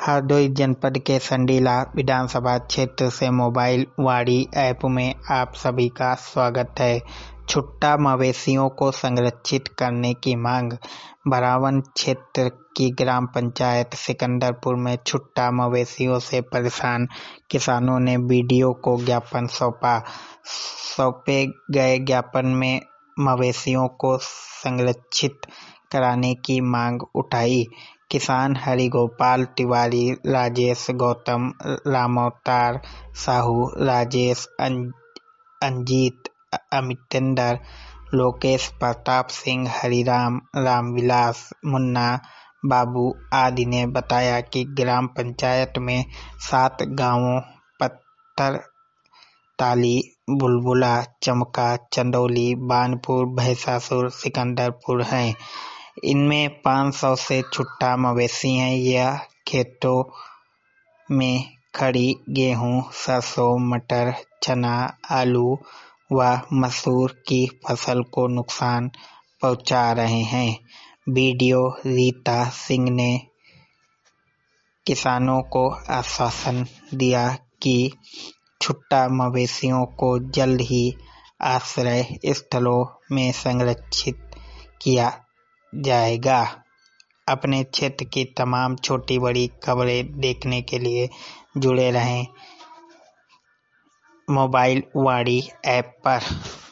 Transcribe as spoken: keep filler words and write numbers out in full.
हरदोई जनपद के संडीला विधानसभा क्षेत्र से मोबाइल वाड़ी ऐप में आप सभी का स्वागत है। छुट्टा मवेशियों को संरक्षित करने की मांग। बरावन क्षेत्र की ग्राम पंचायत सिकंदरपुर में छुट्टा मवेशियों से परेशान किसानों ने बीडीओ को ज्ञापन सौंपा। सौंपे गए ज्ञापन में मवेशियों को संरक्षित कराने की मांग उठाई। किसान हरिगोपाल तिवारी, राजेश गौतम, रामअवतार साहू, राजेश अंजीत, अमितेंद्र, लोकेश प्रताप सिंह, हरिराम, रामविलास, मुन्ना बाबू आदि ने बताया कि ग्राम पंचायत में सात गांवों पत्थर ताली, बुलबुला, चमका, चंदौली, बानपुर, भैंसासुर, सिकंदरपुर हैं। इनमें पाँच सौ से छुट्टा मवेशी हैं। यह खेतों में खड़ी गेहूं, सरसों, मटर, चना, आलू व मसूर की फसल को नुकसान पहुंचा रहे हैं। बीडीओ रीता सिंह ने किसानों को आश्वासन दिया कि छुट्टा मवेशियों को जल्द ही आश्रय स्थलों में संरक्षित किया जाएगा। अपने क्षेत्र की तमाम छोटी बड़ी खबरें देखने के लिए जुड़े रहें मोबाइल वाड़ी ऐप पर।